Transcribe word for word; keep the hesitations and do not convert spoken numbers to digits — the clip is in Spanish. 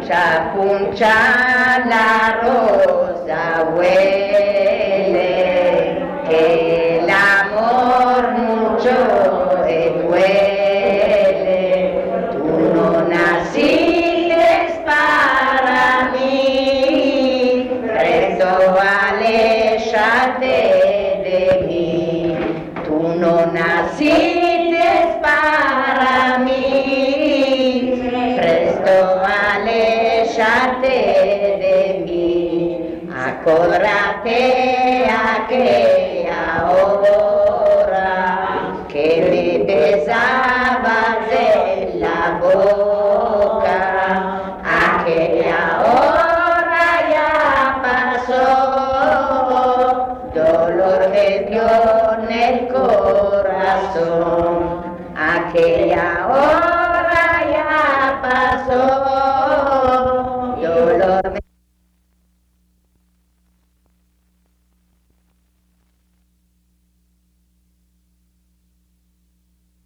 puncha, puncha la rosa huele, que el amor mucho duele. Tú no naciste para mí, presto aléjate de mí. Tú no naciste para mí, presto aléjate de mí. Acordate aquella hora que me besabas en la boca. Aquella hora ya pasó, dolor me dio en el corazón. Aquella hora ya pasó.